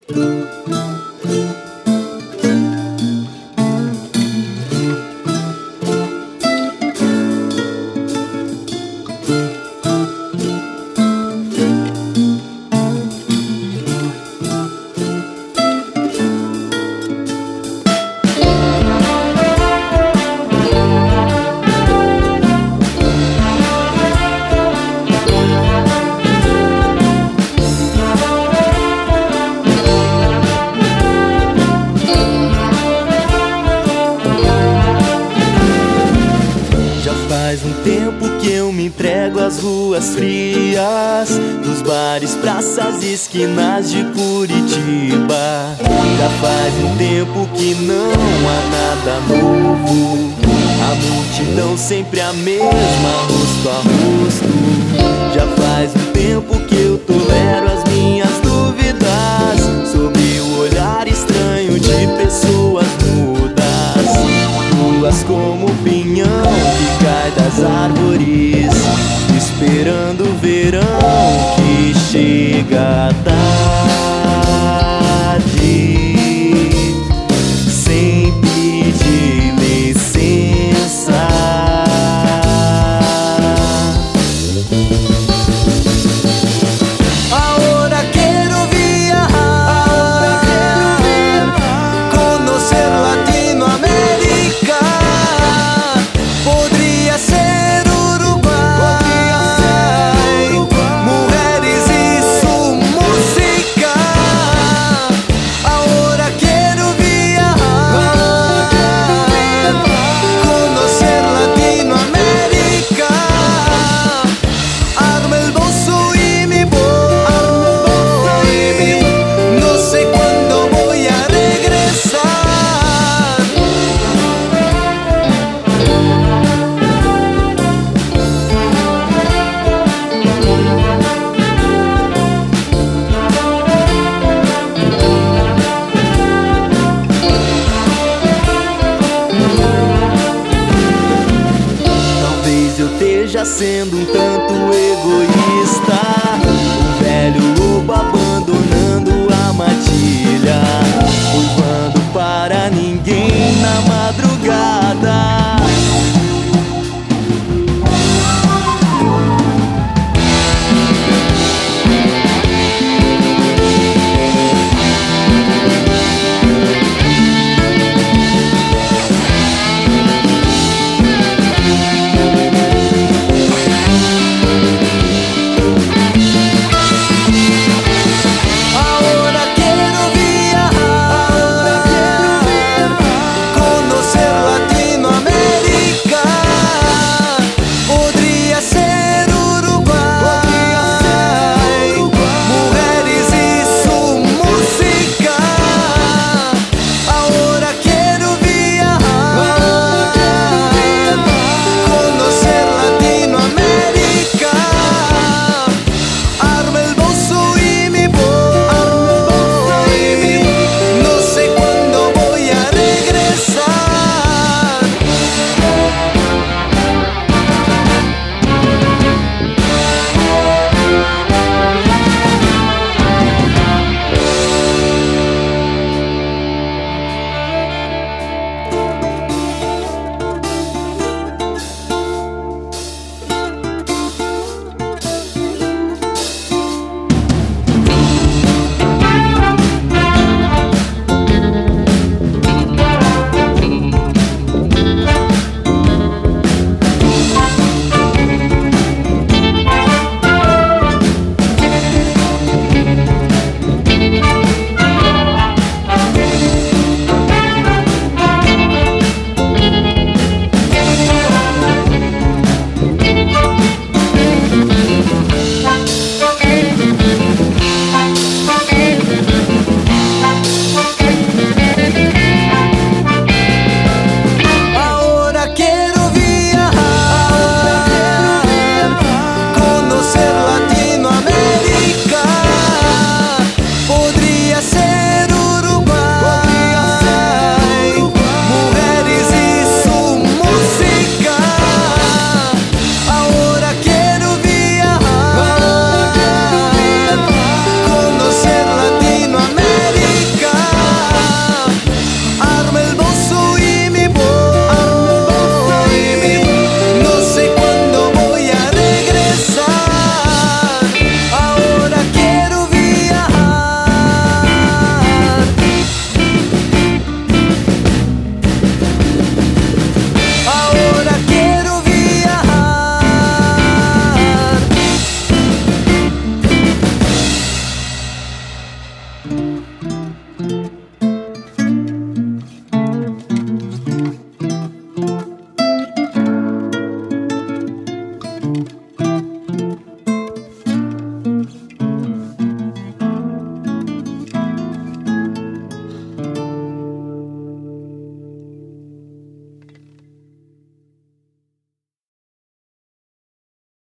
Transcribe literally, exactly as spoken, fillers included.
Faz um tempo que eu me entrego às ruas frias dos bares, praças e esquinas de Curitiba. Já faz um tempo que não há nada novo, a multidão sempre a mesma, rosto a rosto. Já faz um tempo que eu tolero as minhas dúvidas sobre o olhar estranho de pessoas mudas, nuas como pinhão que cai das árvores, esperando o verão que chega tarde, sem pedir licença. Ahora quiero viajar, conocer Latinoamérica. Podría ser Uruguay, mujeres y su música. Ahora quiero viajar, conocer Latinoamérica. Arma el bolso y me voy. No sé cuándo voy a regresar. Talvez eu esteja sendo um tanto egoísta, um velho lobo abandonando a matilha, uivando para ninguém na madrugada. Ahora quiero viajar, conocer Latinoamérica. Podría ser Uruguay, mujeres y su música. Ahora quiero viajar, conocer Latinoamérica. Arma el bolso y me voy. No sé cuándo voy a regresar. Ahora quiero viajar, conocer Latinoamérica. Podría ser